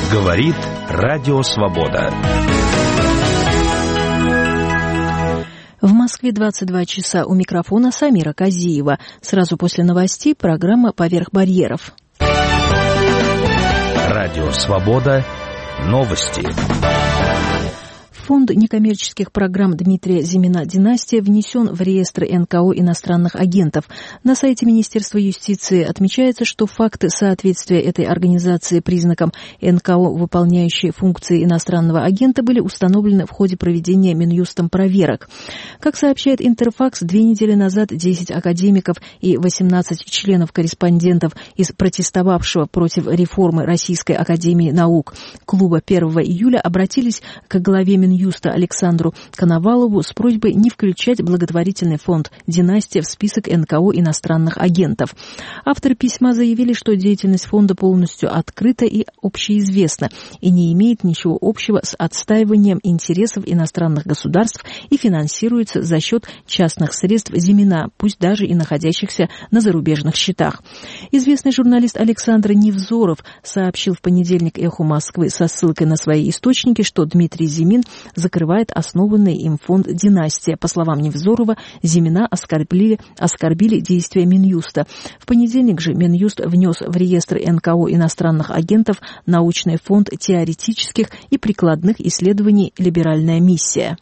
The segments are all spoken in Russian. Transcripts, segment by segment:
Говорит Радио Свобода. В Москве 22 часа. У микрофона Самира Казиева. Сразу после новостей программа «Поверх барьеров». Радио Свобода. Новости. Фонд некоммерческих программ Дмитрия Зимина «Династия» внесен в реестр НКО иностранных агентов. На сайте Министерства юстиции отмечается, что факты соответствия этой организации признакам НКО, выполняющие функции иностранного агента, были установлены в ходе проведения Минюстом проверок. Как сообщает Интерфакс, 2 недели назад 10 академиков и 18 членов-корреспондентов из протестовавшего против реформы Российской академии наук клуба 1 июля обратились к главе Минюста Александру Коновалову с просьбой не включать благотворительный фонд «Династия» в список НКО иностранных агентов. Авторы письма заявили, что деятельность фонда полностью открыта и общеизвестна и не имеет ничего общего с отстаиванием интересов иностранных государств и финансируется за счет частных средств Зимина, пусть даже и находящихся на зарубежных счетах. Известный журналист Александр Невзоров сообщил в понедельник «Эху Москвы» со ссылкой на свои источники, что Дмитрий Зимин закрывает основанный им фонд «Династия». По словам Невзорова, Зимина оскорбили действия Минюста. В понедельник же Минюст внес в реестр НКО иностранных агентов научный фонд теоретических и прикладных исследований «Либеральная миссия».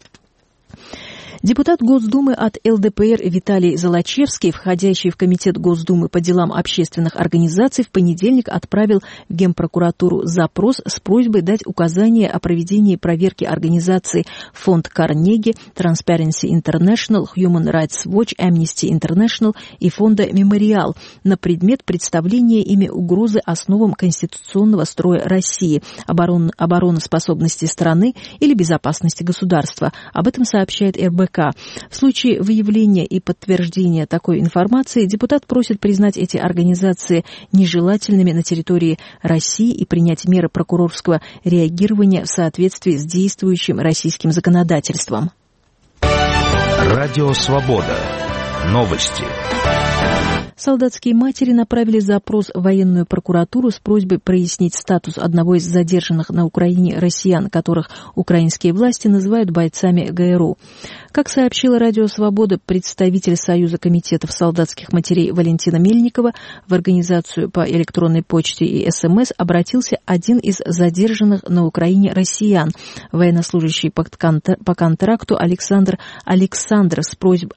Депутат Госдумы от ЛДПР Виталий Золочевский, входящий в Комитет Госдумы по делам общественных организаций, в понедельник отправил в Генпрокуратуру запрос с просьбой дать указания о проведении проверки организаций Фонд Карнеги, Transparency International, Human Rights Watch, Amnesty International и Фонда Мемориал на предмет представления ими угрозы основам конституционного строя России, обороноспособности страны или безопасности государства. Об этом сообщает РБК. В случае выявления и подтверждения такой информации депутат просит признать эти организации нежелательными на территории России и принять меры прокурорского реагирования в соответствии с действующим российским законодательством. Радио Свобода. Новости. Солдатские матери направили запрос в военную прокуратуру с просьбой прояснить статус одного из задержанных на Украине россиян, которых украинские власти называют бойцами ГРУ. Как сообщила Радио Свобода, представитель Союза комитетов солдатских матерей Валентина Мельникова, в организацию по электронной почте и СМС обратился один из задержанных на Украине россиян, военнослужащий по контракту Александров с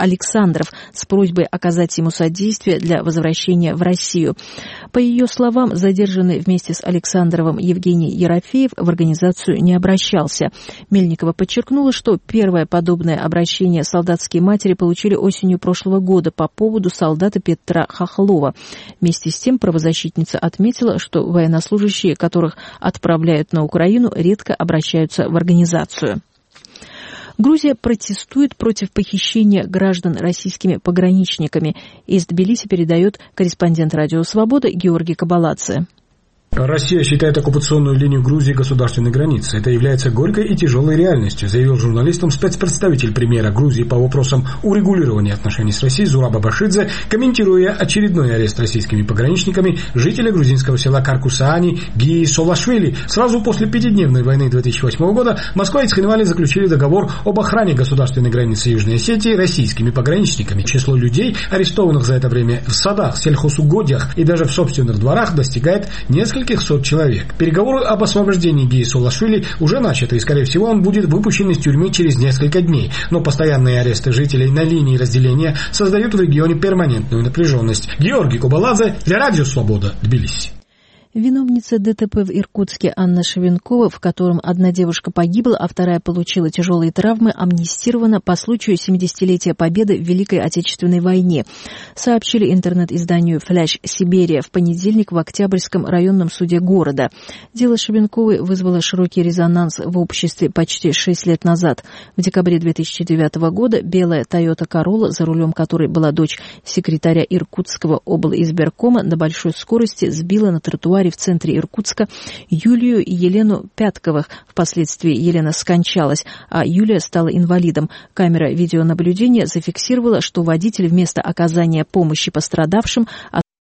просьбой оказать ему содействие для возвращения в Россию. По ее словам, задержанный вместе с Александровым Евгений Ерофеев в организацию не обращался. Мельникова подчеркнула, что первое подобное обращение солдатские матери получили осенью прошлого года по поводу солдата Петра Хохлова. Вместе с тем правозащитница отметила, что военнослужащие, которых отправляют на Украину, редко обращаются в организацию. Грузия протестует против похищения граждан российскими пограничниками. Из Тбилиси передает корреспондент Радио Свобода Георгий Кабаладзе. Россия считает оккупационную линию Грузии государственной границей. Это является горькой и тяжелой реальностью, заявил журналистам спецпредставитель премьера Грузии по вопросам урегулирования отношений с Россией Зураб Абашидзе, комментируя очередной арест российскими пограничниками жителя грузинского села Каркусаани Гии Солашвили. Сразу после 5-дневной войны 2008 года Москва и Цхинвали заключили договор об охране государственной границы Южной Осетии российскими пограничниками. Число людей, арестованных за это время в садах, сельхозугодьях и даже в собственных дворах, достигает нескольких сот человек. Переговоры об освобождении Гии Солашвили уже начаты, и, скорее всего, он будет выпущен из тюрьмы через несколько дней. Но постоянные аресты жителей на линии разделения создают в регионе перманентную напряженность. Георгий Кабаладзе для Радио Свобода, Тбилиси. Виновница ДТП в Иркутске Анна Шевенкова, в котором одна девушка погибла, а вторая получила тяжелые травмы, амнистирована по случаю 70-летия Победы в Великой Отечественной войне, сообщили интернет-изданию «Фляш Сибирия» в понедельник в Октябрьском районном суде города. Дело Шевенковой вызвало широкий резонанс в обществе почти 6 лет назад. В декабре 2009 года белая Toyota Corolla, за рулем которой была дочь секретаря Иркутского облизбиркома, на большой скорости сбила на тротуаре в центре Иркутска Юлию и Елену Пятковых. Впоследствии Елена скончалась, а Юлия стала инвалидом. Камера видеонаблюдения зафиксировала, что водитель вместо оказания помощи пострадавшим